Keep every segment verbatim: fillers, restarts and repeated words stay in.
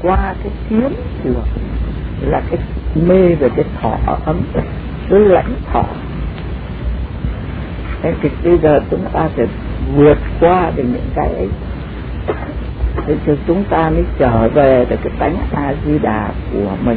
qua cái kiến được là cái mê về cái thọ ấm, cái lãnh thọ. Thế thì bây giờ chúng ta phải vượt qua được những cái ấy, thế thì chúng ta mới trở về được cái tánh A Di Đà của mình.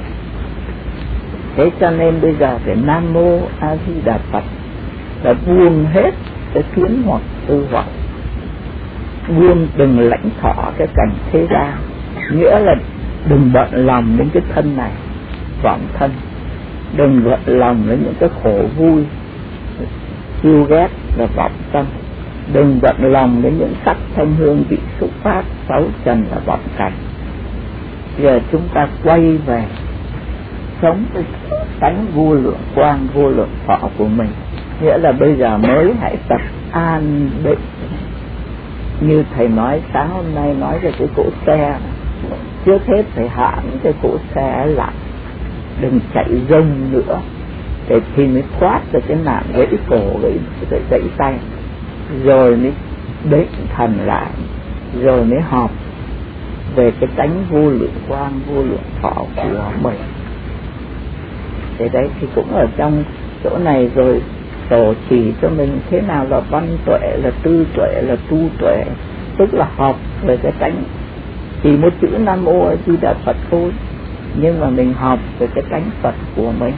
Thế cho nên bây giờ phải Nam Mô A Di Đà Phật, là buông hết cái kiến hoặc tư vọng, buông đừng lãnh thọ cái cảnh thế gian, nghĩa là đừng bận lòng đến cái thân này, vọng thân, đừng bận lòng đến những cái khổ vui, yêu ghét và vọng tâm, đừng bận lòng đến những sắc thanh hương vị xúc pháp sáu trần và vọng cảnh. Giờ chúng ta quay về sống với tánh vô lượng quang, vô lượng thọ của mình, nghĩa là bây giờ mới hãy tập an định. Như thầy nói sáng hôm nay nói về cái cỗ xe, trước hết phải hạ những cái cỗ xe lại, đừng chạy rông nữa, để thì mới thoát được cái nạn gãy cổ, gãy, gãy, gãy tay, rồi mới định thần lại, rồi mới học về cái tánh vô lượng quang, vô lượng thọ của mình. Thế đấy thì cũng ở trong chỗ này rồi tổ chỉ cho mình thế nào là văn tuệ, là tư tuệ, là tu tuệ, tức là học về cái tánh, chỉ một chữ Nam Mô A Di Đà Phật thôi, nhưng mà mình học về cái tánh Phật của mình.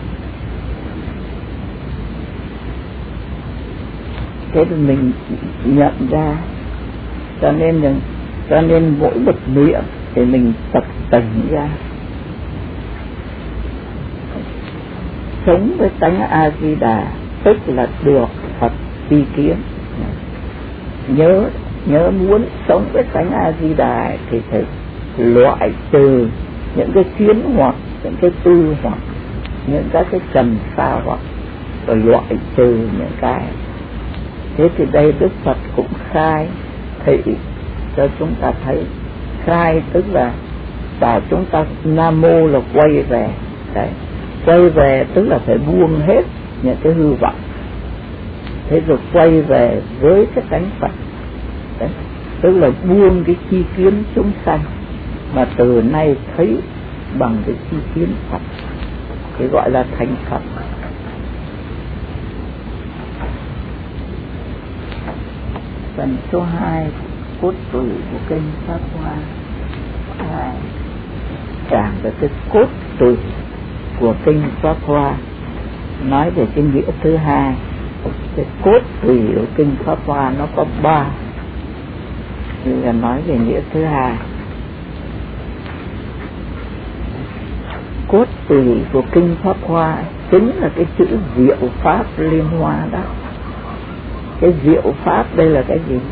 Thế thì mình nhận ra, cho nên là, cho nên mỗi một niệm thì mình tập tỉnh ra, sống với tánh A Di Đà, tức là được Phật tri kiến. Nhớ nhớ muốn sống với tánh A Di Đà thì phải loại trừ những cái kiến hoặc, những cái tư hoặc, những các cái trần xa hoặc, rồi loại trừ những cái. Thế thì đây Đức Phật cũng khai thị cho chúng ta thấy. Khai tức là bảo chúng ta Nam Mô là quay về. Đấy, quay về tức là phải buông hết những cái hư vọng, thế rồi quay về với cái tánh Phật. Đấy, tức là buông cái chi kiến chúng sanh, mà từ nay thấy bằng cái chi kiến Phật, thì gọi là thành Phật. Phần số hai, cốt tủy của kinh Pháp Hoa. À, giảng về cái cốt tủy của kinh Pháp Hoa, nói về cái nghĩa thứ hai. Cái cốt tủy của kinh Pháp Hoa nó có ba, bây giờ nói về nghĩa thứ hai. Cốt tủy của kinh Pháp Hoa chính là cái chữ diệu pháp liên hoa đó. Cái diệu pháp đây là cái gì?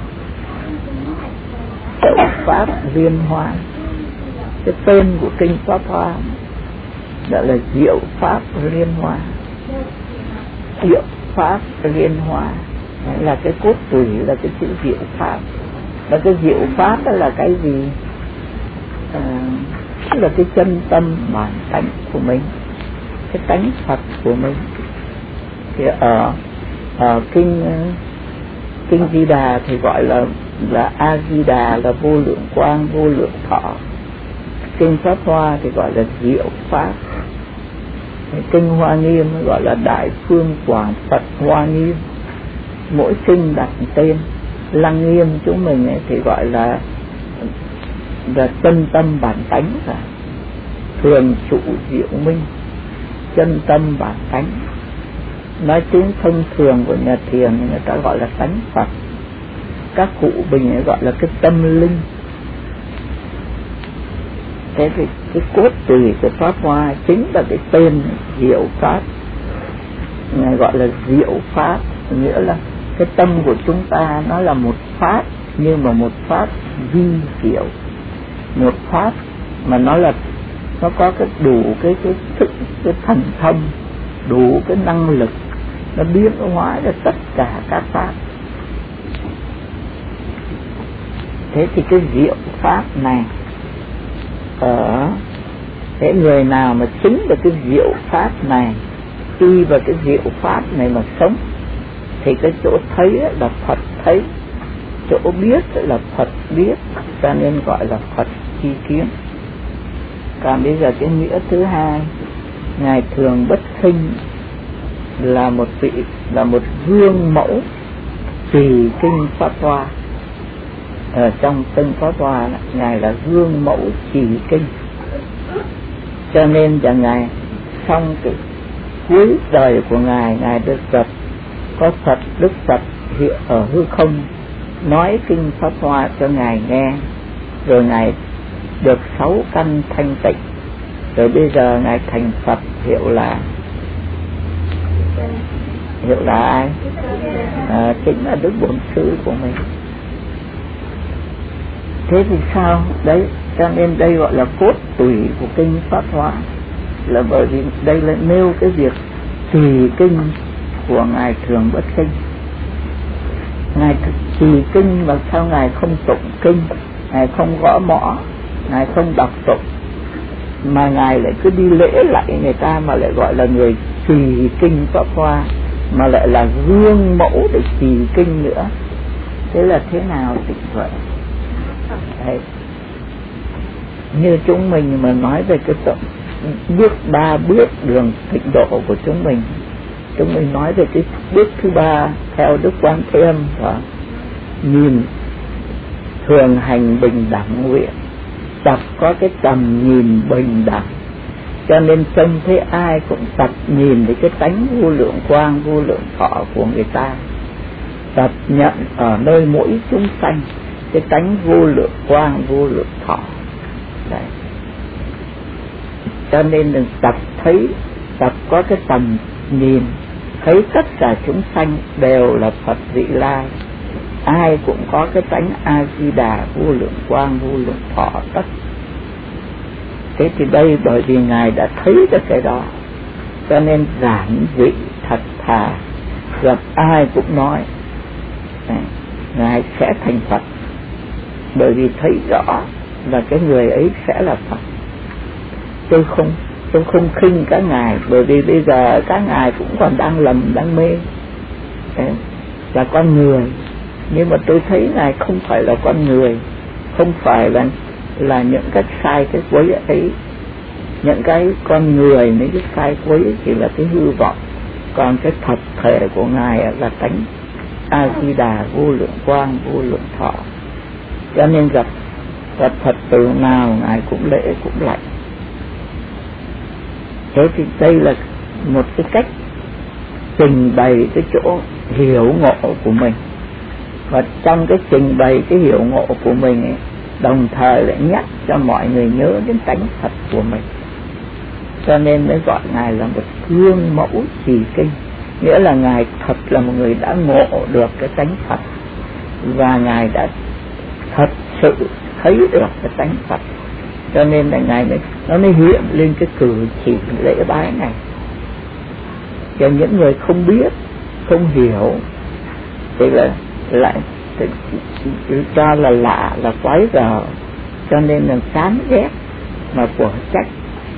Pháp liên hoa. Cái tên của kinh Pháp Hoa đó là diệu pháp liên hoa. Diệu pháp liên hoa là cái cốt tủy, là cái chữ diệu pháp. Và cái diệu pháp đó là cái gì? À, là cái chân tâm bản tánh của mình, cái tánh Phật của mình. Thì ở ở kinh kinh Di Đà thì gọi là là A Di Đà, là vô lượng quang, vô lượng thọ. Kinh Pháp Hoa thì gọi là diệu pháp. Kinh Hoa Nghiêm gọi là Đại Phương Quảng Phật Hoa Nghiêm. Mỗi kinh đặt tên. Lăng Nghiêm chúng mình ấy thì gọi là là chân tâm bản tánh, là thường trụ diệu minh, chân tâm bản tánh. Nói tiếng thông thường của nhà thiền người ta gọi là tánh Phật. Các cụ bình ấy gọi là cái tâm linh. Thế thì cái cốt tủy của Pháp Hoa chính là cái tên diệu pháp, ngài gọi là diệu pháp, nghĩa là cái tâm của chúng ta nó là một pháp, nhưng mà một pháp vi diệu, một pháp mà nó là nó có cái đủ cái cái thức, cái thần thông, đủ cái năng lực, nó biến hóa ra tất cả các pháp. Thế thì cái diệu pháp này, ở cái người nào mà chính được cái diệu pháp này, đi vào cái diệu pháp này mà sống, thì cái chỗ thấy là Phật thấy, chỗ biết là Phật biết, cho nên gọi là Phật chi kiến. Còn bây giờ cái nghĩa thứ hai, Ngài Thường Bất Khinh là một vị, là một gương mẫu trì kinh Pháp Hoa. Ở trong kinh Pháp Hoa, Ngài là gương mẫu trì kinh, cho nên là Ngài xong cái cuối đời của Ngài, Ngài được gặp có Phật, Đức Phật hiện ở hư không nói kinh Pháp Hoa cho Ngài nghe, rồi Ngài được sáu căn thanh tịnh, rồi bây giờ Ngài thành Phật, hiệu là hiệu là ai? À, chính là Đức Bổn Sư của mình. Thế thì sao? Đấy, cho nên đây gọi là cốt tủy của kinh Pháp Hoa, là bởi vì đây là nêu cái việc trì kinh của Ngài Thường Bất Khinh. Ngài trì kinh mà sao Ngài không tụng kinh, Ngài không gõ mõ, Ngài không đọc tụng, mà Ngài lại cứ đi lễ lạy người ta, mà lại gọi là người trì kinh Pháp Hoa, mà lại là gương mẫu để trì kinh nữa. Thế là thế nào tịnh vậy? Đấy. Như chúng mình mà nói về cái tổng bước ba bước đường tịnh độ của chúng mình, chúng mình nói về cái bước thứ ba theo Đức Quán Thế Âm và nhìn thường hành bình đẳng nguyện, tập có cái tầm nhìn bình đẳng, cho nên trông thấy ai cũng tập nhìn thấy cái tánh vô lượng quang vô lượng thọ của người ta, tập nhận ở nơi mỗi chúng sanh cái tánh vô lượng quang vô lượng thọ. Đấy. Cho nên đừng tập thấy, tập có cái tầm nhìn thấy tất cả chúng sanh đều là Phật vị lai, ai cũng có cái tánh A Di Đà vô lượng quang vô lượng thọ tất. Thế thì đây bởi vì Ngài đã thấy được cái đó, cho nên giản dị thật thà, gặp ai cũng nói Ngài sẽ thành Phật, bởi vì thấy rõ là cái người ấy sẽ là Phật. Tôi không tôi không khinh các ngài, bởi vì bây giờ các ngài cũng còn đang lầm đang mê. Đấy, là con người, nhưng mà tôi thấy ngài không phải là con người, không phải là là những cái sai cái quấy ấy, những cái con người những cái sai quấy ấy chỉ là cái hư vọng, còn cái thật thể của ngài là tánh A Di Đà vô lượng quang vô lượng thọ. Cho nên gặp gặp Phật tử nào ngài cũng lễ cũng lạy. Thế thì đây là một cái cách trình bày cái chỗ hiểu ngộ của mình, và trong cái trình bày cái hiểu ngộ của mình ấy, đồng thời lại nhắc cho mọi người nhớ đến tánh thật của mình. Cho nên mới gọi ngài là một gương mẫu trì kinh, nghĩa là ngài thật là một người đã ngộ được cái tánh Phật, và ngài đã thật sự thấy được cái tánh Phật, cho nên là ngài mới nó mới hiện lên cái cử chỉ lễ bái này. Cho những người không biết, không hiểu thì là lại cho là lạ, là quái gở, cho nên là chán ghét mà của trách.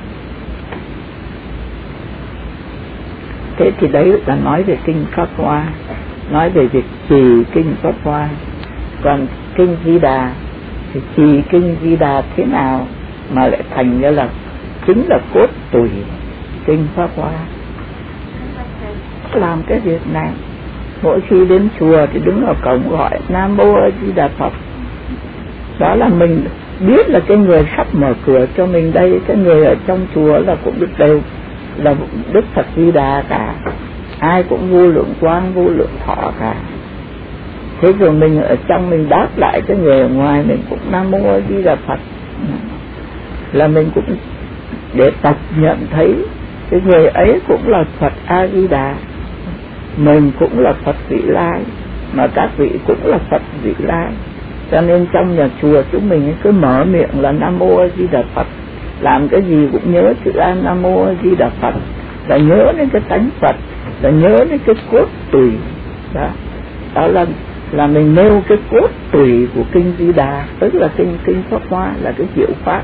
Thế thì đấy là nói về kinh Pháp Hoa, nói về việc trì kinh Pháp Hoa. Còn kinh Di Đà thì trì kinh Di Đà thế nào mà lại thành ra là chính là cốt tủy kinh Pháp Hoa. Làm cái việc này, mỗi khi đến chùa thì đứng ở cổng gọi Nam Mô A Di Đà Phật. Đó là mình biết là cái người sắp mở cửa cho mình đây, cái người ở trong chùa là cũng được đều là Đức Phật Di Đà cả, ai cũng vô lượng quang vô lượng thọ cả. Thế rồi mình ở trong mình đáp lại cái người ở ngoài mình cũng Nam Mô A Di Đà Phật, là mình cũng để tập nhận thấy cái người ấy cũng là Phật A Di Đà, mình cũng là Phật vị lai, mà các vị cũng là Phật vị lai. Cho nên trong nhà chùa chúng mình cứ mở miệng là Nam Mô A Di Đà Phật, làm cái gì cũng nhớ chữ Nam Mô A Di Đà Phật, là nhớ đến cái tánh Phật, là nhớ đến cái cốt tủy đó. Đó là là mình nêu cái cốt tủy của kinh Di Đà, tức là kinh kinh Pháp Hoa, là cái diệu pháp,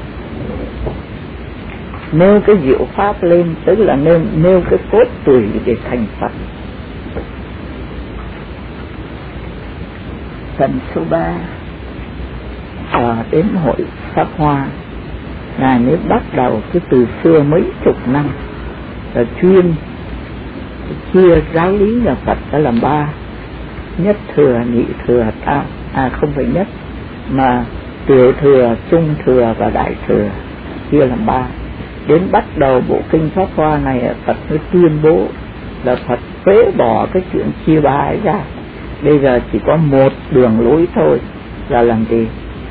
nêu cái diệu pháp lên, tức là nêu nêu cái cốt tủy để thành Phật. Phần số ba ở đến hội Pháp Hoa là nếu bắt đầu cái từ xưa mấy chục năm là chuyên chia giáo lý nhà Phật ra làm ba: nhất thừa, nhị thừa, tam à không phải nhất mà tiểu thừa, trung thừa và đại thừa, chia làm ba. Đến bắt đầu bộ kinh Pháp Hoa này Phật mới tuyên bố là Phật phế bỏ cái chuyện chia ba ấy ra, bây giờ chỉ có một đường lối thôi, là làm gì?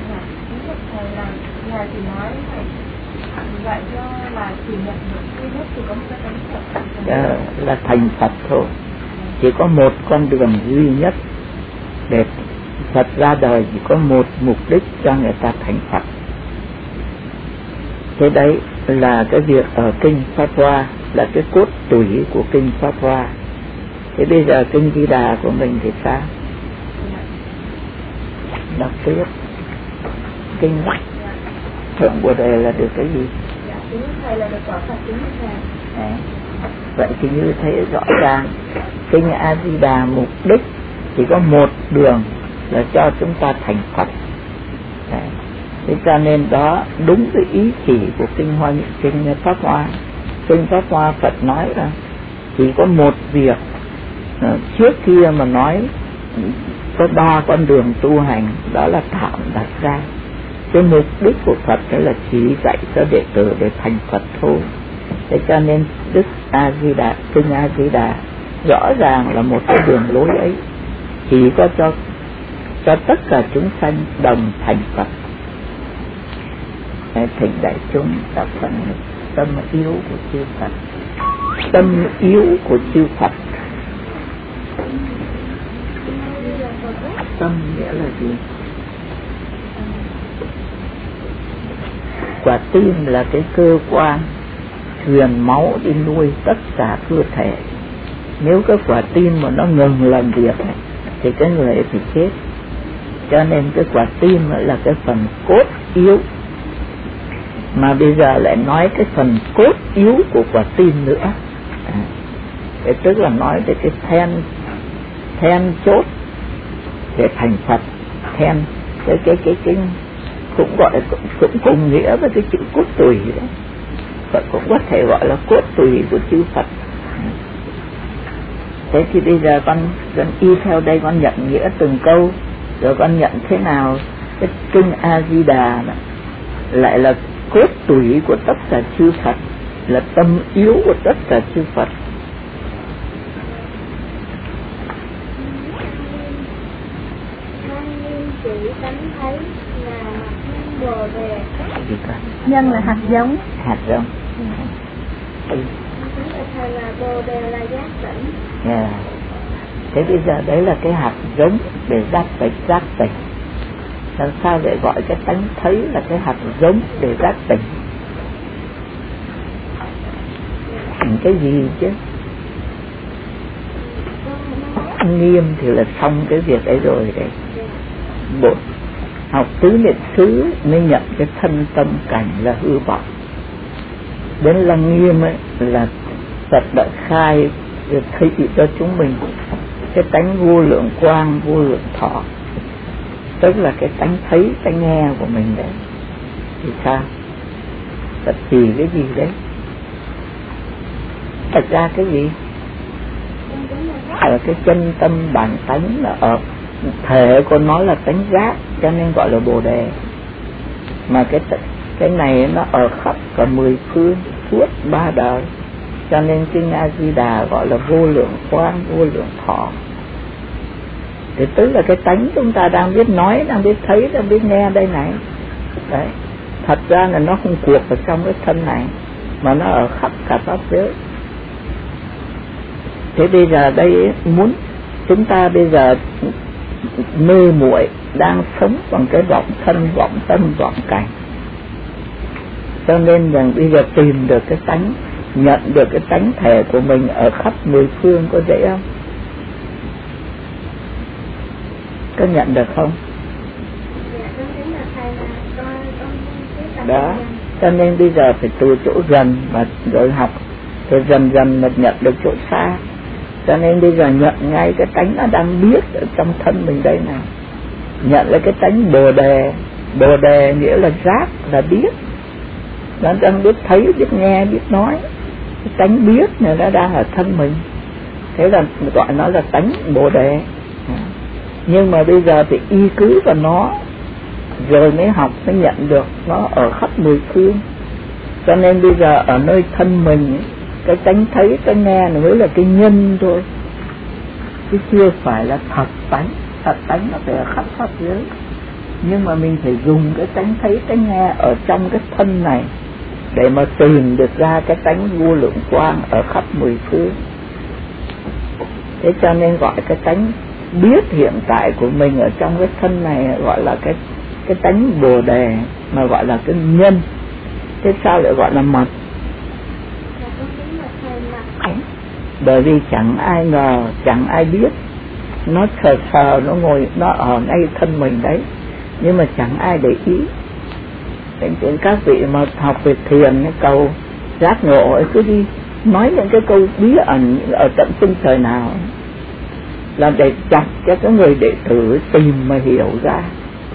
Đó, là thành Phật thôi, chỉ có một con đường duy nhất để Phật ra đời, chỉ có một mục đích cho người ta thành Phật. Thế đấy là cái việc ở kinh Pháp Hoa, là cái cốt tủy của kinh Pháp Hoa. Thế bây giờ kinh Di Đà của mình thì sao? Đọc tiếp kinh Thượng Bồ Đề là được cái gì? À, vậy thì như thế rõ ràng kinh A Di Đà mục đích chỉ có một đường là cho chúng ta thành Phật. À, thế cho nên đó đúng cái ý chỉ của kinh Hoa kinh Pháp Hoa. Kinh Pháp Hoa Phật nói là chỉ có một việc. À, trước kia mà nói có ba con đường tu hành, đó là tạm đặt ra. Cái mục đích của Phật đó là chỉ dạy cho đệ tử để thành Phật thôi. Thế cho nên Đức A Di Đà, kinh A Di Đà rõ ràng là một cái đường lối ấy, chỉ có cho cho tất cả chúng sanh đồng thành Phật. Thỉnh đại chúng đọc phần tâm yếu của chư Phật. Tâm yếu của chư Phật. Tâm nghĩa là gì? Quả tim là cái cơ quan truyền máu đi nuôi tất cả cơ thể. Nếu cái quả tim mà nó ngừng làm việc này, thì cái người ấy phải chết. Cho nên cái quả tim là cái phần cốt yếu. Mà bây giờ lại nói cái phần cốt yếu của quả tim nữa. À, cái tức là nói về cái then then chốt để thành Phật. Then cái cái cái cái cũng gọi cũng, cũng cùng nghĩa với cái chữ cốt tùy đó. Phật cũng có thể gọi là cốt tùy của chư Phật. Thế thì bây giờ con, con y theo đây, con nhận nghĩa từng câu, rồi con nhận thế nào cái kinh A Di Đà lại là cốt tủy của tất cả chư Phật, là tâm yếu của tất cả chư Phật. Nhân là hạt giống. Hạt giống. Ừ. Yeah. Thế bây giờ đấy là cái hạt giống để giác tỉnh, giác tỉnh. Làm sao để gọi cái tánh thấy là cái hạt giống để giác tỉnh? Cái gì chứ? Nghiêm thì là xong cái việc ấy rồi đấy. Bộ học tứ niệm xứ mới nhận cái thân tâm cảnh là hư vọng. Đến Lăng Nghiêm ấy là Phật đã khai thấy cho chúng mình cái tánh vô lượng quang, vô lượng thọ, tức là cái tánh thấy, tánh nghe của mình đấy. Thì sao? Phật chỉ cái gì đấy? Thật ra cái gì? Ở cái chân tâm bản tánh, là ở thể của nó là tánh giác, cho nên gọi là Bồ Đề. Mà cái cái này nó ở khắp cả mười phương suốt ba đời, cho nên kinh A Di Đà gọi là vô lượng quang, vô lượng thọ. Thì tức là cái tánh chúng ta đang biết nói, đang biết thấy, đang biết nghe đây này. Đấy. Thật ra là nó không cuộc ở trong cái thân này, mà nó ở khắp cả pháp giới. Thế bây giờ đây muốn chúng ta bây giờ mê muội đang sống bằng cái vọng thân, vọng tâm, vọng cảnh. Cho nên rằng bây giờ tìm được cái tánh, nhận được cái tánh thể của mình ở khắp mười phương có dễ không? Có nhận được không? Đó, cho nên bây giờ phải từ chỗ gần mà rồi học, rồi dần dần mà nhận được chỗ xa. Cho nên bây giờ nhận ngay cái tánh nó đang biết ở trong thân mình đây này. nhận lấy cái tánh bồ đề. Bồ đề nghĩa là giác, là biết. Nó đang biết thấy, biết nghe, biết nói. Cái tánh biết này nó đang ở thân mình, thế là gọi nó là tánh bồ đề. Nhưng mà bây giờ thì y cứ vào nó rồi mới học, mới nhận được nó ở khắp mười phương. Cho nên bây giờ ở nơi thân mình, cái tánh thấy, cái nghe nó mới là cái nhân thôi, chứ chưa phải là thật tánh. Thật tánh nó phải ở khắp pháp giới. Nhưng mà mình phải dùng cái tánh thấy, cái nghe ở trong cái thân này để mà tìm được ra cái tánh vô lượng quang ở khắp mười phương. Thế cho nên gọi cái tánh biết hiện tại của mình ở trong cái thân này gọi là cái cái tánh bồ đề, mà gọi là cái nhân. Thế sao lại gọi là mật? Bởi vì chẳng ai ngờ, chẳng ai biết. Nó sờ sờ, nó ngồi, nó ở ngay thân mình đấy, nhưng mà chẳng ai để ý. Đến các vị mà học về thiền, cái câu giác ngộ ấy, cứ đi nói những cái câu bí ẩn ở tận sinh trời nào, là để chặt cho cái người đệ tử tìm mà hiểu ra.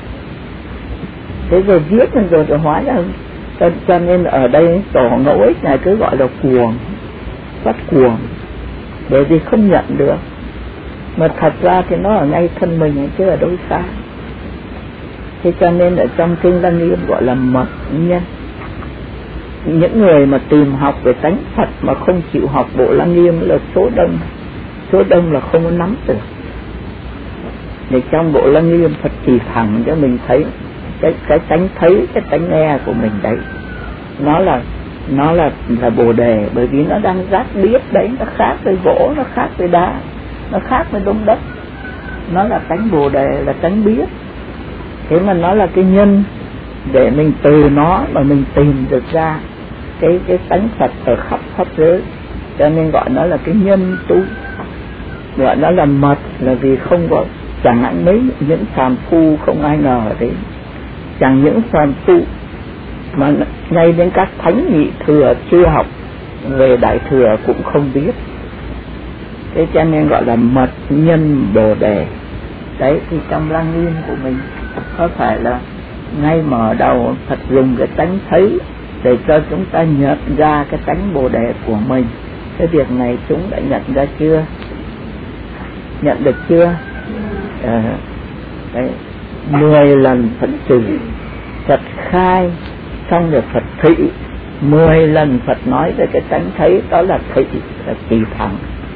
Thế rồi viết lên rồi rồi hóa ra. Cho, cho nên ở đây tổ ngẫu ích này cứ gọi là cuồng, phát cuồng, bởi vì không nhận được. Mà thật ra thì nó ở ngay thân mình chứ ở đâu xa. Thế cho nên ở trong kinh Lăng Nghiêm gọi là mật nhân. Những người mà tìm học về tánh Phật mà không chịu học bộ Lăng Nghiêm là số đông. Số đông là không có nắm được. Để trong bộ Lăng Nghiêm Phật chỉ thẳng cho mình thấy cái cái tánh thấy, cái tánh nghe của mình đấy. Nó là nó là là bồ đề, bởi vì nó đang giác biết đấy. Nó khác với gỗ, nó khác với đá, nó khác với đống đất. Nó là tánh bồ đề, là tánh biết. Thế mà nó là cái nhân để mình từ nó mà mình tìm được ra cái cái tánh Phật ở khắp pháp giới. Cho nên gọi nó là cái nhân tu, gọi nó là mật, là vì không có, chẳng hạn mấy những phàm phu không ai ngờ đấy. Chẳng những phàm phu mà ngay đến các thánh nhị thừa chưa học về đại thừa cũng không biết. Thế cho nên gọi là mật nhân bồ đề. Đấy, thì trong Lăng Nghiêm của mình có phải là ngay mở đầu Phật dùng cái tánh thấy để cho chúng ta nhận ra cái tánh bồ đề của mình. Cái việc này chúng đã nhận ra chưa? Nhận được chưa? À, đấy, mười lần Phật trì, Phật khai, xong rồi Phật thị. Mười lần Phật nói về cái tánh thấy, đó là thị, là chỉ thẳng.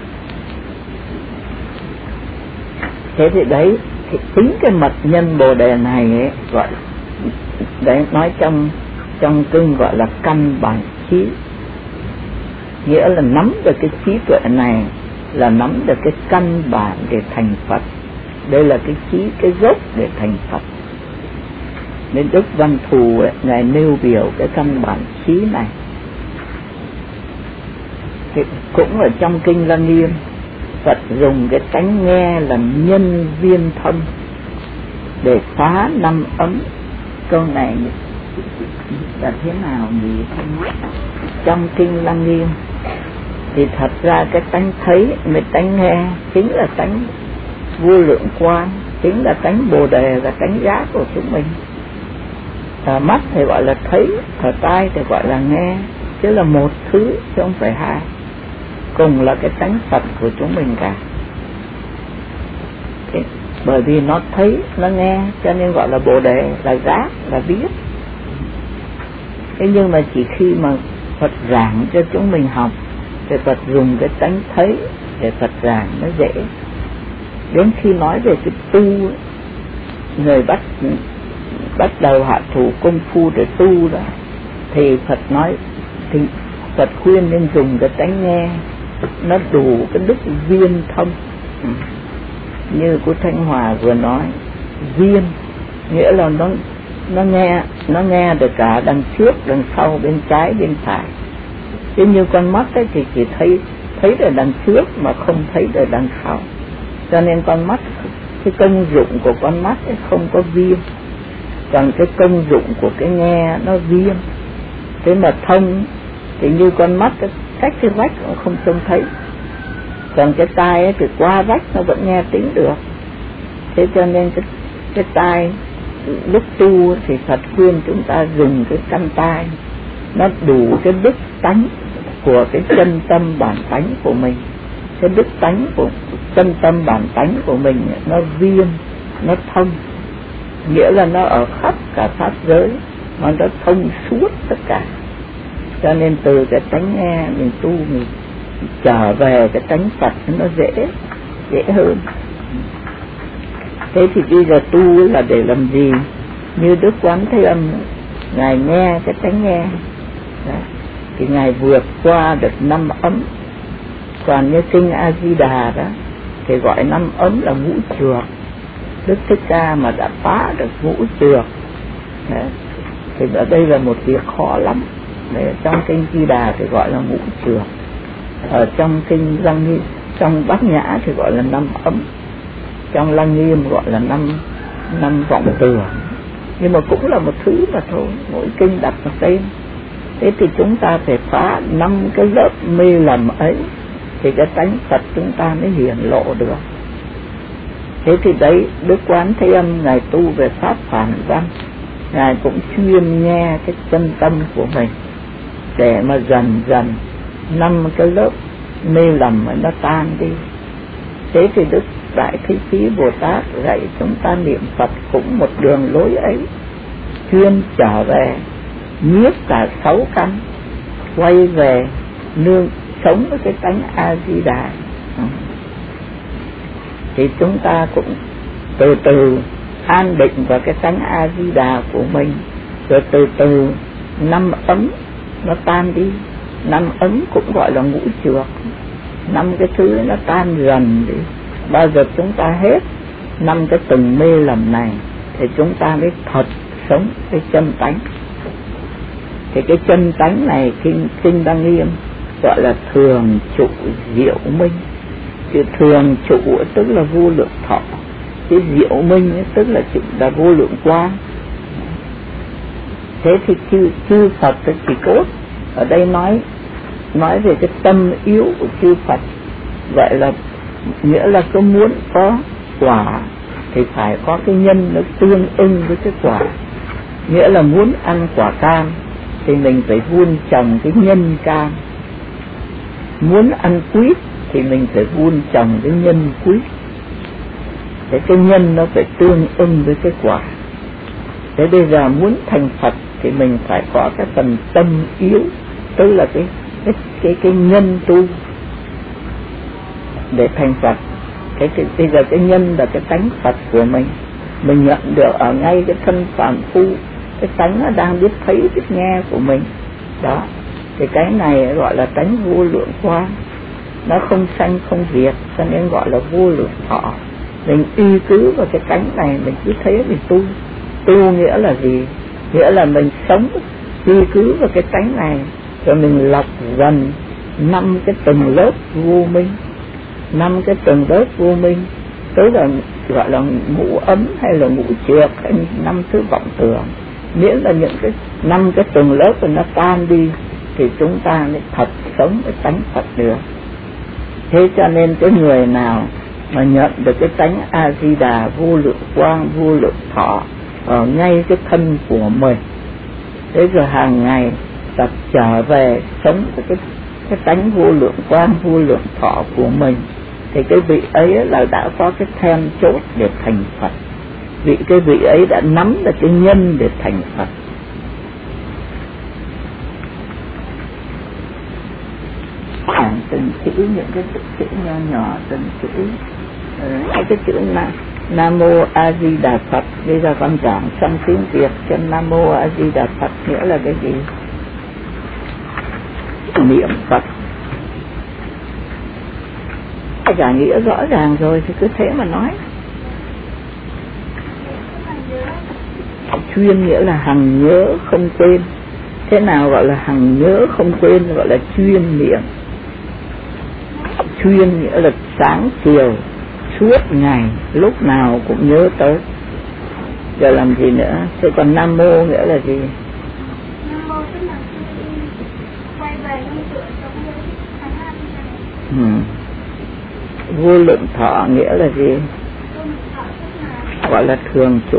Thế thì đấy, thì chính cái mật nhân bồ đề này ấy, gọi đấy, nói trong trong kinh gọi là căn bản trí, nghĩa là nắm được cái trí tuệ này là nắm được cái căn bản để thành Phật. Đây là cái trí, cái gốc để thành Phật. Nên Đức Văn Thù ấy, ngài nêu biểu cái căn bản trí này. Thì cũng ở trong kinh Lăng Nghiêm, Phật dùng cái tánh nghe làm nhân viên thân để phá năm ấm. Câu này là thế nào nhỉ? Trong kinh Lăng Nghiêm thì thật ra cái tánh thấy với tánh nghe chính là tánh vô lượng quang, chính là tánh bồ đề, là tánh giác của chúng mình. Ở mắt thì gọi là thấy, ở tai thì gọi là nghe, chứ là một thứ chứ không phải hai, cùng là cái tánh Phật của chúng mình cả. Thế, bởi vì nó thấy, nó nghe cho nên gọi là bồ đề, là giác, là biết. Thế nhưng mà chỉ khi mà Phật giảng cho chúng mình học thì Phật dùng cái tánh thấy để Phật giảng nó dễ. Đến khi nói về cái tu, người bắt bắt đầu hạ thủ công phu để tu đó, thì Phật nói, thì Phật khuyên nên dùng cái tánh nghe, nó đủ cái đức viên thông. Như cô Thanh Hòa vừa nói, viên nghĩa là nó nó nghe, nó nghe được cả đằng trước, đằng sau, bên trái, bên phải. Chứ như con mắt ấy thì chỉ thấy thấy được đằng trước mà không thấy được đằng sau. Cho nên con mắt, cái công dụng của con mắt ấy không có viêm, còn cái công dụng của cái nghe nó viêm. Thế mà thông thì như con mắt cái cách cái vách cũng không trông thấy, còn cái tai ấy thì qua vách nó vẫn nghe tiếng được. Thế cho nên cái, cái tai. Lúc tu thì Phật khuyên chúng ta dùng cái căn tai, nó đủ cái đức tánh của cái chân tâm bản tánh của mình. Cái đức tánh của chân tâm bản tánh của mình nó viên, nó thông, nghĩa là nó ở khắp cả pháp giới mà nó thông suốt tất cả. Cho nên từ cái tánh nghe mình tu, mình trở về cái tánh Phật nó dễ dễ hơn. Thế thì bây giờ tu là để làm gì? Như Đức Quán Thế Âm, Ngài nghe cái tánh nghe đó, thì Ngài vượt qua được năm ấm. Còn như kinh A Di Đà đó thì gọi năm ấm là ngũ trược. Đức Thích Ca mà đã phá được ngũ trược đấy, thì ở đây là một việc khó lắm. Đấy, trong kinh Di Đà thì gọi là ngũ trược, ở trong kinh Lăng Nghiêm, trong Bát Nhã thì gọi là năm ấm, trong Lăng Nghiêm gọi là năm năm vọng tưởng. Nhưng mà cũng là một thứ mà thôi, mỗi kinh đặt một tên. Thế thì chúng ta phải phá năm cái lớp mê lầm ấy thì cái tánh Phật chúng ta mới hiển lộ được. Thế thì đấy, Đức Quán Thế Âm Ngài tu về pháp phản văn, Ngài cũng chuyên nghe cái chân tâm của mình để mà dần dần năm cái lớp mê lầm nó tan đi. Thế thì Đức Đại Thế Chí Bồ Tát dạy chúng ta niệm Phật cũng một đường lối ấy, chuyên trở về nhiếp cả sáu căn, quay về nương sống với cái tánh A Di Đà. Thì chúng ta cũng từ từ an định vào cái tánh A Di Đà của mình, rồi từ từ năm ấm nó tan đi. Năm ấm cũng gọi là ngũ trược, năm cái thứ nó tan dần đi. Bao giờ chúng ta hết năm cái từng mê lầm này thì chúng ta mới thật sống cái chân tánh. Thì cái chân tánh này kinh kinh Đăng Nghiêm gọi là thường trụ diệu minh. Chữ thường trụ tức là vô lượng thọ, cái diệu minh tức là chữ là vô lượng quang. Thế thì chư, chư Phật chỉ cốt ở đây nói nói về cái tâm yếu của chư Phật. Vậy là nghĩa là có muốn có quả thì phải có cái nhân nó tương ưng với cái quả. Nghĩa là muốn ăn quả cam thì mình phải vun trồng cái nhân cam. Muốn ăn quýt thì mình phải vun trồng cái nhân quýt. Thế cái nhân nó phải tương ưng với cái quả. Thế bây giờ muốn thành Phật thì mình phải có cái phần tâm yếu, tức là cái cái cái, cái nhân tu để thành Phật. Cái, cái bây giờ cái nhân là cái tánh Phật của mình, mình nhận được ở ngay cái thân phàm phu, cái tánh nó đang biết thấy biết nghe của mình đó. Thì cái này gọi là tánh vô lượng quang, nó không sanh không diệt, cho nên gọi là vô lượng thọ. Mình y cứ vào cái tánh này, mình cứ thế mình tu. Tu nghĩa là gì? Nghĩa là mình sống y cứ vào cái tánh này, rồi mình lọc dần năm cái từng lớp vô minh, năm cái từng lớp vô minh, tới là gọi là ngũ ấm hay là ngũ trược hay năm thứ vọng tưởng. Miễn là những cái năm cái từng lớp rồi nó tan đi thì chúng ta mới thật sống cái tánh Phật được. Thế cho nên cái người nào mà nhận được cái tánh A Di Đà vô lượng quang vô lượng thọ ở ngay cái thân của mình, thế rồi hàng ngày tập trở về sống với cái cái tánh vô lượng quang vô lượng thọ của mình, thì cái vị ấy là đã có cái then chốt để thành Phật. Vị cái vị ấy đã nắm được cái nhân để thành Phật. Hàng từng chữ, những cái chữ nhỏ nhỏ từng chữ, hai cái chữ là Nam Mô A Di Đà Phật. Bây giờ con giảng xong tiếng Việt cho Nam Mô A Di Đà Phật nghĩa là cái gì? Niệm Phật. Cả nghĩa rõ ràng rồi thì cứ thế mà nói. Chuyên nghĩa là hằng nhớ không quên. Thế nào gọi là hằng nhớ không quên? Gọi là chuyên niệm. Chuyên nghĩa là sáng chiều suốt ngày lúc nào cũng nhớ tới. Giờ làm gì nữa? Thế còn Nam Mô nghĩa là gì? Nam Mô tức là quay về nương tựa sống với thánh A Di Đà. Ừ. Vô lượng thọ nghĩa là gì? Vô lượng thọ tức là gọi là thường trụ,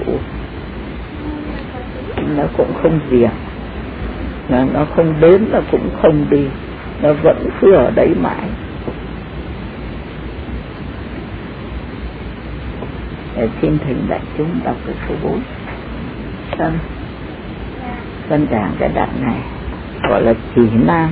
nó cũng không diệt, nó, nó không đến, nó cũng không đi, nó vẫn cứ ở đấy mãi. Để xin thỉnh đại chúng đọc cái số bốn. Phân phân giảng cái đoạn này gọi là chỉ nam.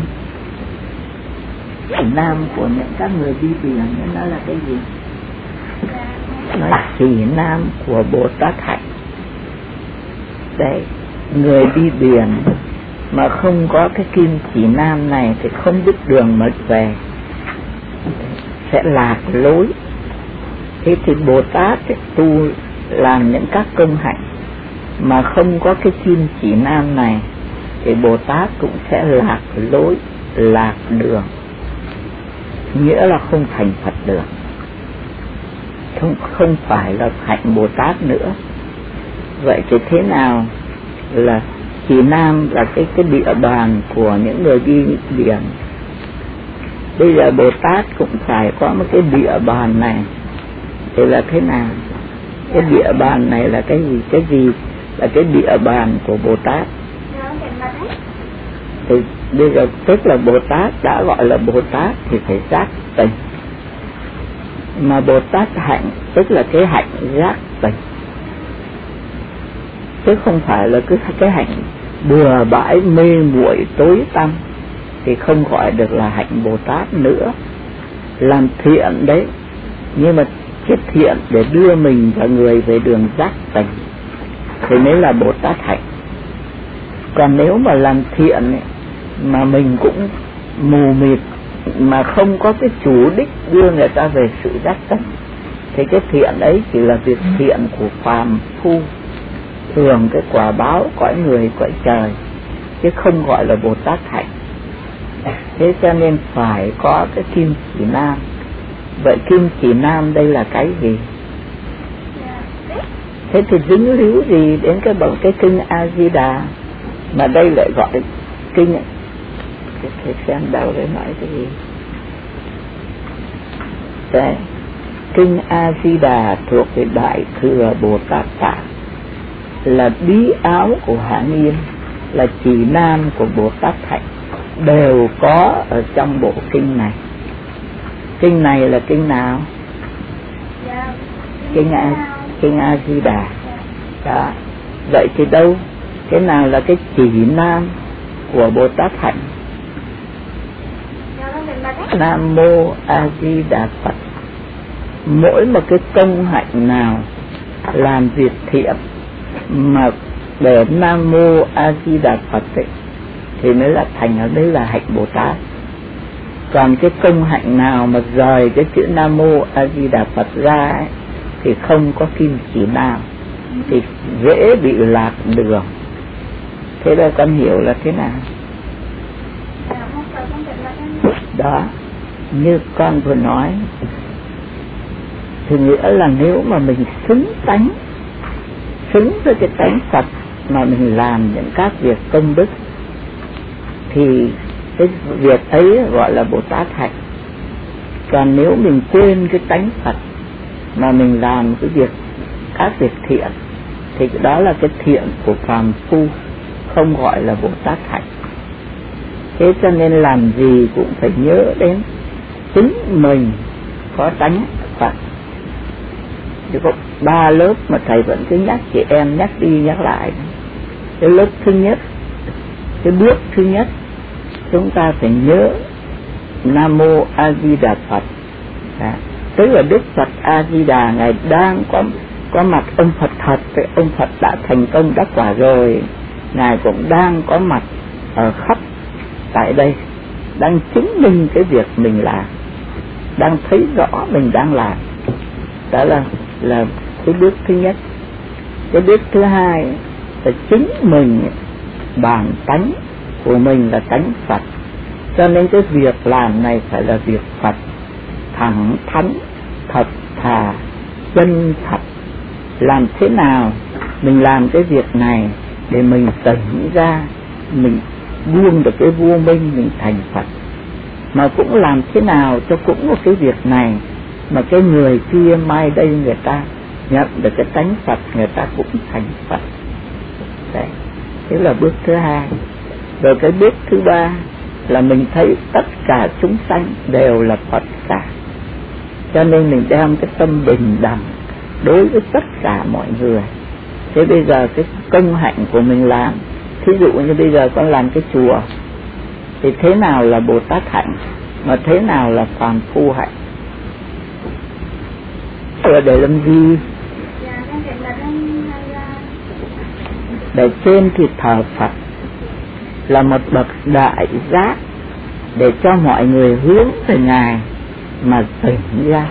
Chỉ nam của những các người đi biển nó là cái gì? Nó là chỉ nam của Bồ Tát Hạnh. Đấy, người đi biển mà không có cái kim chỉ nam này thì không biết đường mà về, sẽ lạc lối. Thế thì Bồ Tát tu làm những các công hạnh mà không có cái kim chỉ nam này thì Bồ Tát cũng sẽ lạc lối, lạc đường, nghĩa là không thành Phật được, không không phải là hạnh Bồ Tát nữa. Vậy thì thế nào là chỉ nam là cái cái địa bàn của những người đi biển? Bây giờ Bồ Tát cũng phải có một cái địa bàn này. Thì là thế nào? Cái địa bàn này là cái gì? Cái gì là cái địa bàn của Bồ Tát? Thì bây giờ tức là Bồ Tát đã gọi là Bồ Tát thì phải giác tình. Mà Bồ Tát hạnh tức là cái hạnh giác tình, chứ không phải là cứ cái hạnh bừa bãi mê muội tối tăm thì không gọi được là hạnh Bồ Tát nữa. Làm thiện đấy, nhưng mà cái thiện để đưa mình và người về đường giác tình thì mới là Bồ Tát hạnh. Còn nếu mà làm thiện ấy, mà mình cũng mù mịt mà không có cái chủ đích đưa người ta về sự giác tình thì cái thiện ấy chỉ là việc thiện của phàm phu, hưởng cái quả báo cõi người cõi trời, chứ không gọi là Bồ Tát hạnh. Thế cho nên phải có cái kim chỉ nam. Vậy kim chỉ nam đây là cái gì? Thế thì dính líu gì đến cái bậc cái kinh A Di Đà mà đây lại gọi kinh? Thầy xem đâu để nói cái gì? Đấy, kinh A Di Đà thuộc về Đại Thừa Bồ Tát Tạng, là bí áo của Hạ Nghiêm, là chỉ nam của Bồ Tát Hạnh, đều có ở trong bộ kinh này. Kinh này là kinh nào? Kinh A, kinh A Di Đà. Đó. Vậy thì đâu? Cái nào là cái chỉ nam của Bồ Tát Hạnh? Nam Mô A Di Đà Phật. Mỗi một cái công hạnh nào làm việc thiện mà để Nam Mô A Di Đà Phật ấy, thì mới là thành ở đấy là hạnh Bồ Tát. Còn cái công hạnh nào mà rời cái chữ Nam Mô A Di Đà Phật ra ấy, thì không có kim chỉ nào, thì dễ bị lạc đường. Thế đây con hiểu là thế nào? Đó, như con vừa nói, thì nghĩa là nếu mà mình xứng tánh, xứng với cái tánh Phật mà mình làm những các việc công đức thì cái việc ấy gọi là Bồ Tát hạnh. Còn nếu mình quên cái tánh Phật mà mình làm cái việc các việc thiện thì đó là cái thiện của phàm phu, không gọi là Bồ Tát hạnh. Thế cho nên làm gì cũng phải nhớ đến chính mình có tánh Phật. Chỉ có ba lớp mà thầy vẫn cứ nhắc chị em, nhắc đi nhắc lại. Cái lớp thứ nhất, cái bước thứ nhất, chúng ta phải nhớ Nam Mô A Di Đà Phật. À, tức là Đức Phật A Di Đà ngài đang có có mặt, ông Phật thật, thì ông Phật đã thành công đắc quả rồi, ngài cũng đang có mặt ở khắp tại đây, đang chứng minh cái việc mình làm, đang thấy rõ mình đang làm. Đó là là cái bước thứ nhất. Cái bước thứ hai là chính mình bản tánh của mình là tánh Phật, cho nên cái việc làm này phải là việc Phật, thẳng thắn, thật thà, chân thật. Làm thế nào mình làm cái việc này để mình tỉnh ra, mình buông được cái vô minh, mình thành Phật. Mà cũng làm thế nào cho cũng một cái việc này mà cái người kia mai đây người ta nhận được cái tánh Phật, người ta cũng thành Phật. Đấy, thế là bước thứ hai. Rồi cái bước thứ ba là mình thấy tất cả chúng sanh đều là Phật cả, cho nên mình đem cái tâm bình đẳng đối với tất cả mọi người. Thế bây giờ cái công hạnh của mình làm, thí dụ như bây giờ con làm cái chùa, thì thế nào là Bồ Tát hạnh, mà thế nào là phàm phu hạnh? Ở để làm gì? Để trên thì thờ Phật là một bậc đại giác, để cho mọi người hướng về Ngài mà tỉnh ra.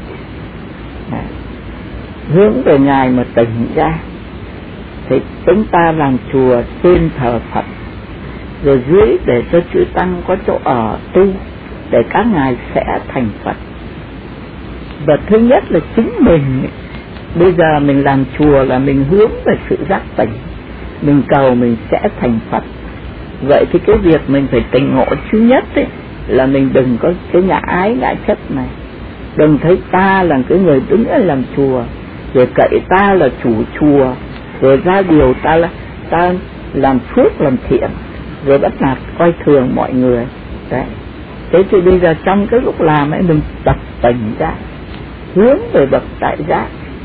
Đấy, hướng về Ngài mà tỉnh ra. Thì chúng ta làm chùa trên thờ Phật, rồi dưới để cho chư tăng có chỗ ở tu, để các ngài sẽ thành Phật. Và thứ nhất là chính mình, bây giờ mình làm chùa là mình hướng về sự giác tỉnh, mình cầu mình sẽ thành Phật. Vậy thì cái việc mình phải tỉnh ngộ thứ nhất ấy, là mình đừng có cái ngã ái ngã chấp này, đừng thấy ta là cái người đứng ở làm chùa, rồi cậy ta là chủ chùa, rồi ra điều ta là ta làm phước làm thiện, rồi bắt nạt coi thường mọi người. Đấy, thế thì bây giờ trong cái lúc làm ấy mình tập tỉnh ra, hướng về bậc đại giác.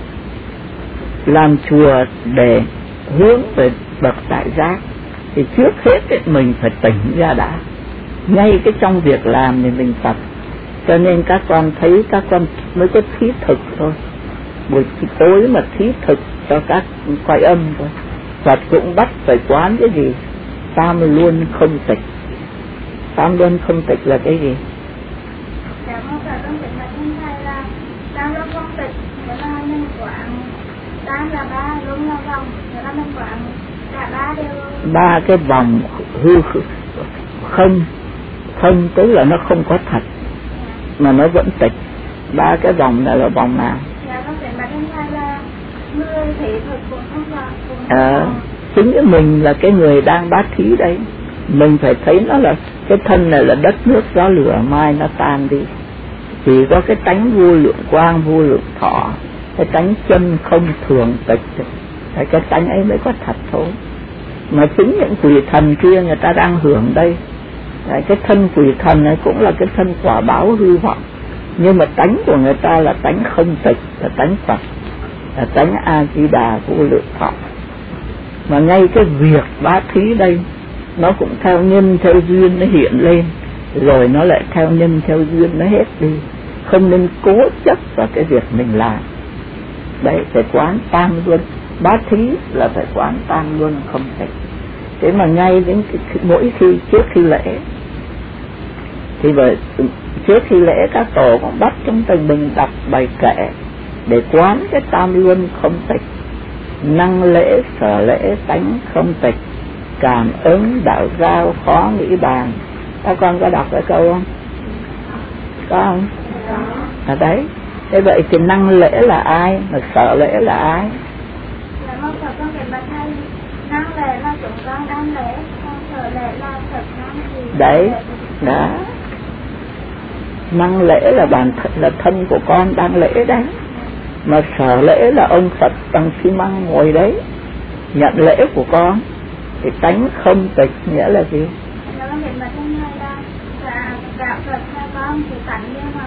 Làm chùa để hướng về bậc đại giác thì trước hết ấy, mình phải tỉnh ra đã. Ngay cái trong việc làm thì mình tập. Cho nên các con thấy các con mới có thí thực thôi. Buổi tối mà thí thực cho các quay âm thôi. Phật cũng bắt phải quán cái gì? Tam luân không tịch. Tam luân không tịch là cái gì? Dạ, con phải con tịch mà không thay là tam luân không tịch, nghĩa là mình quán tam là ba, luân là vòng, nghĩa là mình quán cả ba đều. Ba cái vòng hư không, không tức là nó không có thật, mà nó vẫn tịch. Ba cái vòng này là vòng nào? Dạ, con tịch mà không thay là người thị thực cũng không có. À, chính cái mình là cái người đang bát thí đấy. Mình phải thấy nó là cái thân này là đất nước gió lửa, mai nó tan đi. Chỉ có cái tánh vô lượng quang, vô lượng thọ, cái tánh chân không thường tịch, cái tánh ấy mới có thật thôi. Mà chính những quỷ thần kia người ta đang hưởng đây. Đấy, cái thân quỷ thần này cũng là cái thân quả báo hư vọng, nhưng mà tánh của người ta là tánh không tịch, là tánh Phật, là tánh A Di Đà vô lượng thọ. Mà ngay cái việc bát thí đây nó cũng theo nhân theo duyên nó hiện lên, rồi nó lại theo nhân theo duyên nó hết đi. Không nên cố chấp vào cái việc mình làm. Đấy, phải quán tam luân. Bát thí là phải quán tam luân không tịch. Thế mà ngay đến cái, mỗi khi trước khi lễ thì bởi trước khi lễ các tổ cũng bắt chúng ta mình đọc bài kệ để quán cái tam luân không tịch. Năng lễ sở lễ tánh không tịch, cảm ứng đạo giao khó nghĩ bàn. Các con có đọc cái câu không? Có không? À đấy. Thế vậy thì năng lễ là ai, mà sở lễ là ai? Dạ, mong Phật con kể bà thầy, năng lễ là chúng con đang lễ, còn sở lễ là Phật năng gì? Đấy, đó. Năng lễ là bản thân, là thân của con đang lễ đấy. Mà sở lễ là ông Phật bằng xi măng ngồi đấy nhận lễ của con. Thì tánh không tịch nghĩa là gì? Dạ, con kể bà thầy là đạo Phật hai con thì tánh như mà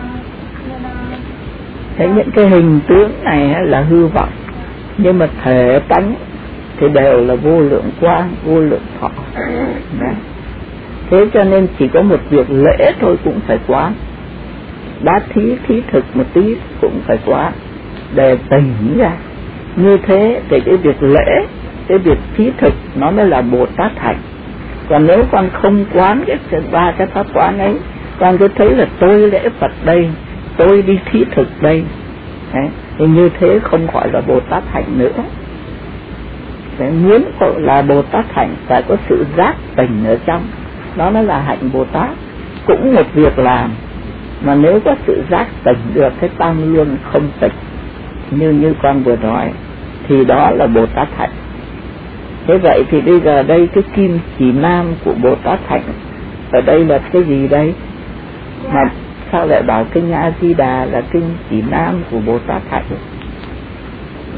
thế những cái hình tướng này là hư vọng, nhưng mà thể tánh thì đều là vô lượng quang, vô lượng thọ. Đấy. Thế cho nên chỉ có một việc lễ thôi cũng phải quán, bát thí thí thực một tí cũng phải quán để tỉnh ra. Như thế thì cái việc lễ, cái việc thí thực nó mới là Bồ Tát hạnh. Còn nếu con không quán cái ba cái pháp quán ấy, con cứ thấy là tôi lễ Phật đây, tôi đi thí thực đây. Đấy, thì như thế không gọi là Bồ Tát hạnh nữa. Đấy, muốn là Bồ Tát hạnh phải có sự giác tỉnh ở trong, đó mới là hạnh Bồ Tát. Cũng một việc làm, mà nếu có sự giác tỉnh được cái tam luân không tịch như như con vừa nói, thì đó là Bồ Tát hạnh. Thế vậy thì bây giờ đây cái kim chỉ nam của Bồ Tát hạnh ở đây là cái gì đây? Mà sao lại bảo kinh A Di Đà là kinh chỉ nam của Bồ Tát hạnh?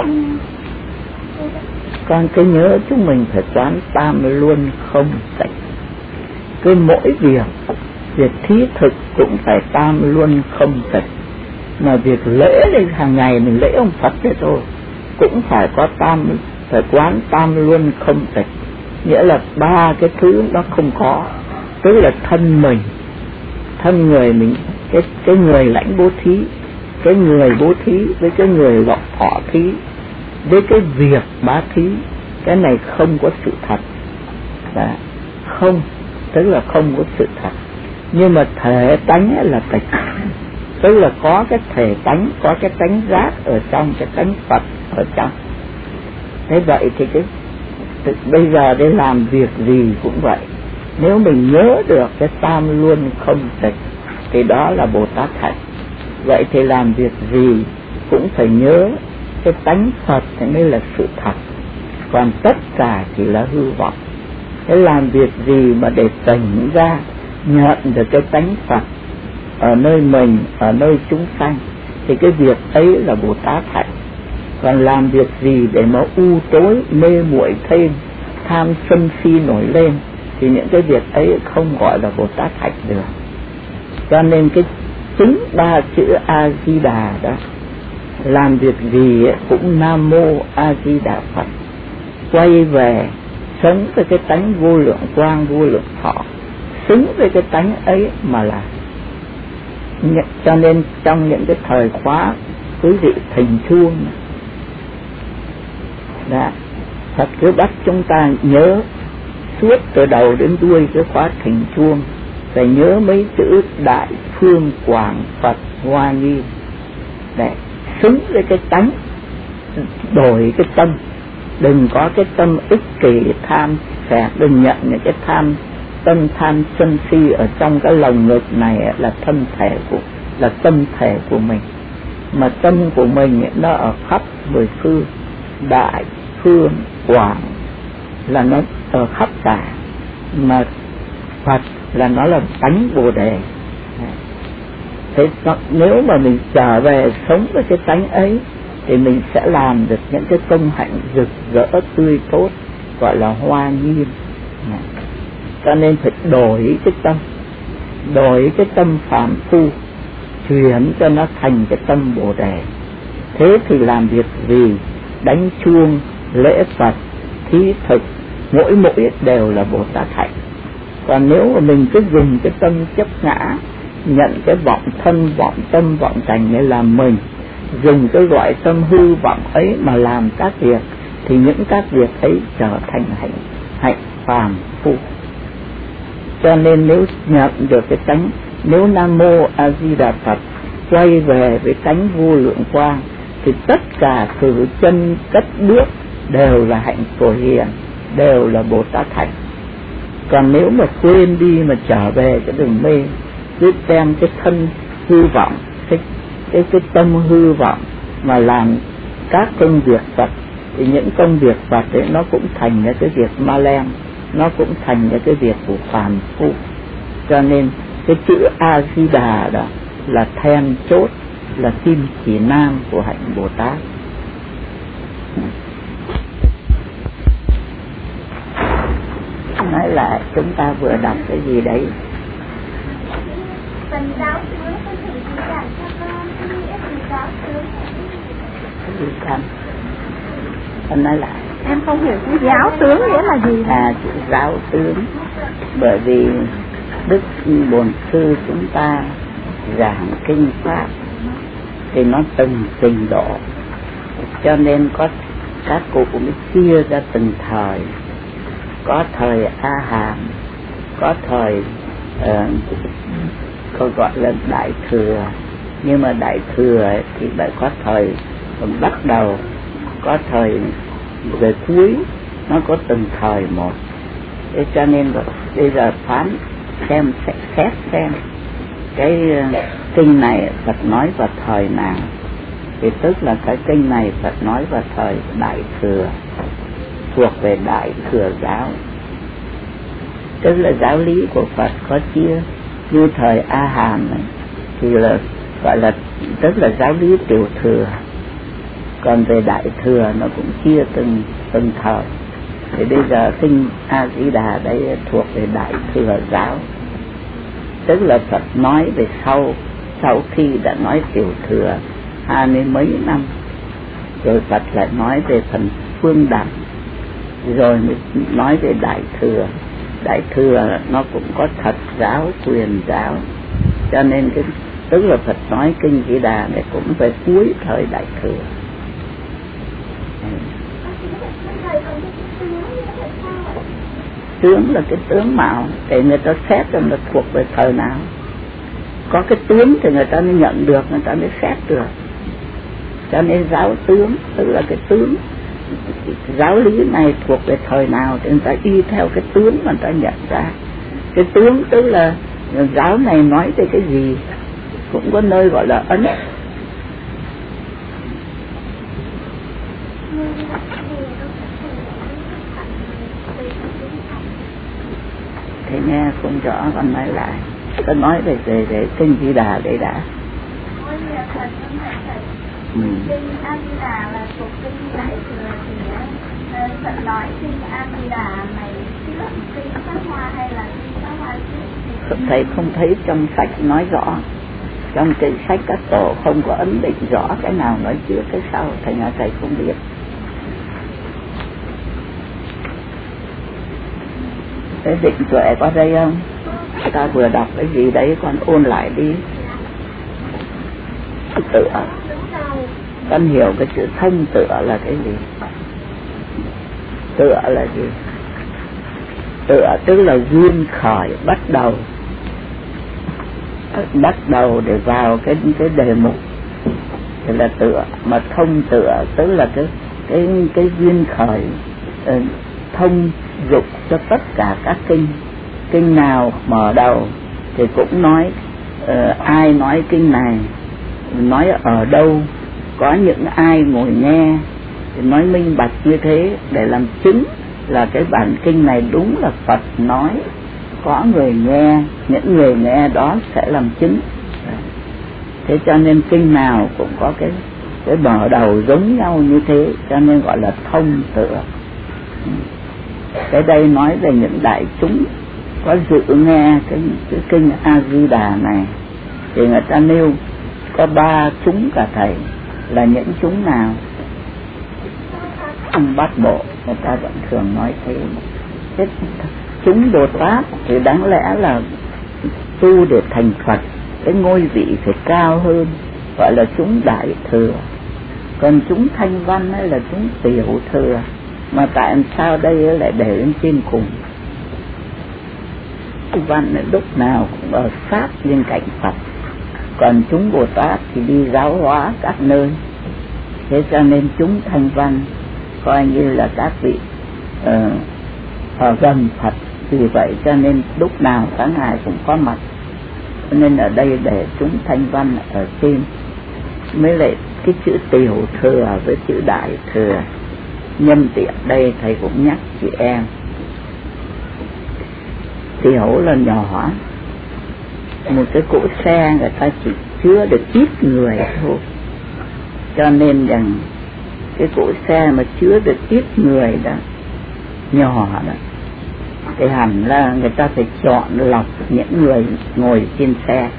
anh. Con cứ nhớ chúng mình phải quán tam luân không tịch. Cứ mỗi việc, việc thí thực cũng phải tam luân không tịch. Mà việc lễ thì hàng ngày mình lễ ông Phật thế thôi, cũng phải có tam, phải quán tam luân không tịch. Nghĩa là ba cái thứ nó không có, tức là thân mình, thân người mình, cái cái người lãnh bố thí, cái người bố thí với cái người gọi thọ thí, với cái việc bá thí, cái này không có sự thật. Và không, tức là không có sự thật. Nhưng mà thể tánh là tịch, tức là có cái thể tánh, có cái tánh giác ở trong, cái tánh Phật ở trong. Thế vậy thì cái bây giờ để làm việc gì cũng vậy, nếu mình nhớ được cái tam luân không tịch thì đó là Bồ Tát Hạnh. Vậy thì làm việc gì cũng phải nhớ cái tánh Phật thì mới là sự thật, còn tất cả chỉ là hư vọng. Thế làm việc gì mà để tỉnh ra nhận được cái tánh Phật ở nơi mình, ở nơi chúng sanh, thì cái việc ấy là Bồ Tát Hạnh. Còn làm việc gì để nó u tối mê muội thêm, tham sân si nổi lên, thì những cái việc ấy không gọi là Bồ Tát Hạnh được. Cho nên cái chính ba chữ A Di Đà đó, làm việc gì cũng Nam Mô A Di Đà Phật, quay về sống với cái tánh vô lượng quang vô lượng thọ, xứng với cái tánh ấy mà làm. Cho nên trong những cái thời khóa quý vị thỉnh chuông đó, Phật cứ bắt chúng ta nhớ suốt từ đầu đến đuôi cái khóa thỉnh chuông, phải nhớ mấy chữ Đại Phương Quảng Phật Hoa Nghiêm để xứng với cái tánh, đổi cái tâm. Đừng có cái tâm ích kỷ tham phạt, đừng nhận những cái tham tâm tham sân si ở trong cái lồng ngực này là thân thể của, là tâm thể của mình. Mà tâm của mình nó ở khắp mười phương, Đại Phương Quảng là nó ở khắp cả, mà Phật là nó là tánh Bồ Đề. Thế nếu mà mình trở về sống với cái tánh ấy thì mình sẽ làm được những cái công hạnh rực rỡ tươi tốt, gọi là hoa nghiêm. Cho nên phải đổi cái tâm, đổi cái tâm phàm phu, chuyển cho nó thành cái tâm Bồ Đề. Thế thì làm việc gì, đánh chuông, lễ Phật, thí thực, mỗi mỗi đều là Bồ Tát Hạnh. Còn nếu mà mình cứ dùng cái tâm chấp ngã, nhận cái vọng thân, vọng tâm, vọng cảnh để làm mình, dùng cái loại tâm hư vọng ấy mà làm các việc, thì những các việc ấy trở thành hạnh, hạnh phàm phu. Cho nên nếu nhận được cái tánh, nếu Nam Mô A Di Đà Phật quay về với tánh vô lượng quang, thì tất cả cử chân cất bước đều là hạnh phổ hiền, đều là Bồ Tát Hạnh. Còn nếu mà quên đi mà trở về cái đường mê, cứ đem cái thân hư vọng, cái, cái, cái tâm hư vọng mà làm các công việc Phật, thì những công việc Phật ấy nó cũng thành ra cái việc ma len, nó cũng thành ra cái việc của phàm phu. Cho nên cái chữ A Di Đà đó là then chốt, là kim chỉ nam của hạnh Bồ Tát. Nói lại chúng ta vừa đọc cái gì đấy? Phần giáo tướng con thử chỉ giảng cho con nghĩa từ giáo tướng. Cái gì không? Con nói lại. Em không hiểu chữ giáo tướng nghĩa là gì. À, chữ giáo tướng, bởi vì Đức Bổn Sư chúng ta giảng kinh pháp thì nó từng trình độ, cho nên có các cụ mới chia ra từng thời. Có thời A Hàm, có thời uh, có gọi là Đại Thừa, nhưng mà Đại Thừa ấy, thì phải có thời bắt đầu, có thời về cuối, nó có từng thời một. Thế cho nên bây giờ phán xem xét xem cái uh, kinh này Phật nói vào thời nào, thì tức là cái kinh này Phật nói vào thời Đại Thừa, thuộc về Đại Thừa giáo. Tức là giáo lý của Phật có chia, như thời A Hàm này thì là gọi là tức là giáo lý tiểu thừa, Còn về Đại Thừa nó cũng chia từng từng thời. Thì bây giờ kinh A Di Đà đây thuộc về Đại Thừa giáo, tức là Phật nói về sau sau khi đã nói Tiểu Thừa hai mươi mấy năm, rồi Phật lại nói về phần phương đẳng, rồi mới nói về Đại Thừa. Đại Thừa nó cũng có thật giáo, quyền giáo, cho nên cái tức là Phật nói kinh Di Đà này cũng về cuối thời Đại Thừa. Tướng là cái tướng mạo, để người ta xét rằng là thuộc về thời nào. Có cái tướng thì người ta mới nhận được, người ta mới xét được. Cho nên giáo tướng tức là cái tướng, giáo lý này thuộc về thời nào thì người ta y theo cái tướng mà người ta nhận ra. Cái tướng tức là giáo này nói về cái gì, cũng có nơi gọi là ấn. Thế nghe không rõ, con nói lại. Con nói về về, về kinh Di Đà đấy đã. Ừ. Kinh A Di Đà là thuộc kinh Đại Thừa thì Phật nói kinh A Di Đà này trước kinh Pháp Hoa hay là kinh Pháp Hoa trước? Thầy không thấy trong sách nói rõ, trong cái sách các tổ không có ấn định rõ cái nào nói trước cái sau, thành ra thầy không biết. Cái định tuệ có đây không? Ta vừa đọc cái gì đấy con ôn lại đi. Tựa, con hiểu cái chữ thông tựa là cái gì? Tựa là gì? Tựa tức là duyên khởi, bắt đầu, bắt đầu để vào cái cái đề mục thì là tựa. Mà thông tựa tức là cái cái cái duyên khởi, thông dục cho tất cả các kinh. Kinh nào mở đầu thì cũng nói uh, ai nói kinh này, nói ở đâu, có những ai ngồi nghe thì nói minh bạch như thế để làm chứng là cái bản kinh này đúng là Phật nói, có người nghe, những người nghe đó sẽ làm chứng. Thế cho nên kinh nào cũng có cái cái mở đầu giống nhau như thế, cho nên gọi là thông tựa. Cái đây nói về những đại chúng có dự nghe cái, cái kinh A Di Đà này thì người ta nêu có ba chúng cả thầy. Là những chúng nào? Trong Bát Bộ người ta vẫn thường nói thế. Thế chúng Bồ Tát thì đáng lẽ là tu để thành Phật, cái ngôi vị phải cao hơn, gọi là chúng Đại Thừa. Còn chúng Thanh Văn ấy là chúng Tiểu Thừa. Mà tại sao đây lại để lên trên cùng? Thanh Văn lúc nào cũng ở sát bên cạnh Phật, còn chúng Bồ Tát thì đi giáo hóa các nơi. Thế cho nên chúng Thanh Văn coi như là các vị uh, ở gần Phật. Vì vậy cho nên lúc nào các ngài cũng có mặt. Cho nên ở đây để chúng Thanh Văn ở trên. Mới lại cái chữ Tiểu Thừa với chữ Đại Thừa. Nhân tiện đây thầy cũng nhắc chị em, tiểu là nhỏ, một cái cỗ xe người ta chỉ chứa được ít người thôi, cho nên rằng cái cỗ xe mà chứa được ít người đó, nhỏ đó, thì hẳn là người ta phải chọn lọc những người ngồi trên xe.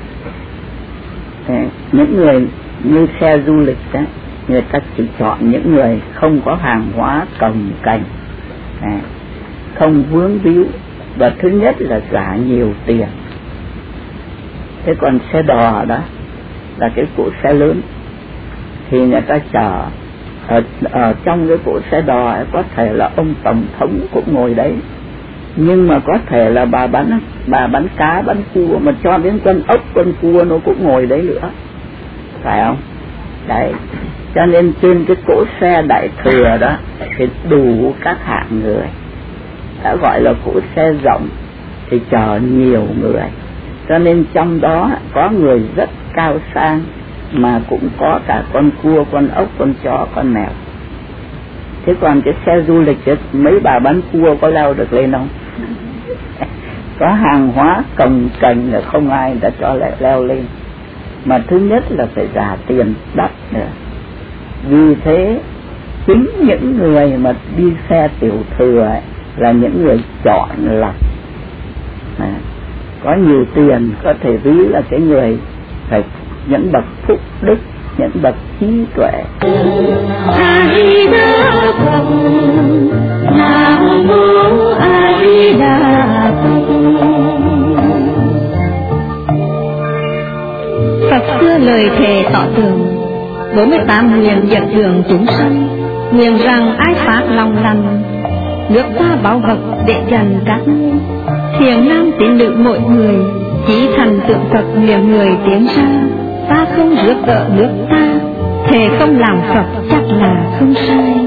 Những người như xe du lịch đó, người ta chỉ chọn những người không có hàng hóa cồng kềnh, không vướng víu, và thứ nhất là trả nhiều tiền. Thế còn xe đò đó là cái cỗ xe lớn, thì người ta chở ở, ở trong cái cỗ xe đò ấy, có thể là ông tổng thống cũng ngồi đấy, nhưng mà có thể là bà bán bà bán cá bán cua, mà cho đến con ốc con cua nó cũng ngồi đấy nữa, phải không? Đấy, cho nên trên cái cỗ xe Đại Thừa đó thì đủ các hạng người, đã gọi là cỗ xe rộng thì chở nhiều người. Cho nên trong đó có người rất cao sang, mà cũng có cả con cua, con ốc, con chó, con mèo. Thế còn cái xe du lịch ấy, mấy bà bán cua có leo được lên không? Có hàng hóa cồng kềnh là không ai đã cho lại leo lên. Mà thứ nhất là phải trả tiền đắt nữa. Vì thế chính những người mà đi xe tiểu thừa ấy, là những người chọn lọc. À, có nhiều tiền có thể ví là cái người phải những bậc phúc đức, những bậc trí tuệ. A Di Đà Phật, Nam Mô A Di Đà Phật. Phật xưa lời thề tỏ tường, bốn mươi tám nguyện dẫn đường chúng sanh, nguyện rằng ai phát lòng lành, nước ta bảo vật để dành các ngươi. Thiền nam tín nữ mỗi người, chỉ thành tượng Phật nguyện người tiến ra. Ta không rước vợ nước ta, thề không làm Phật chắc là không sai.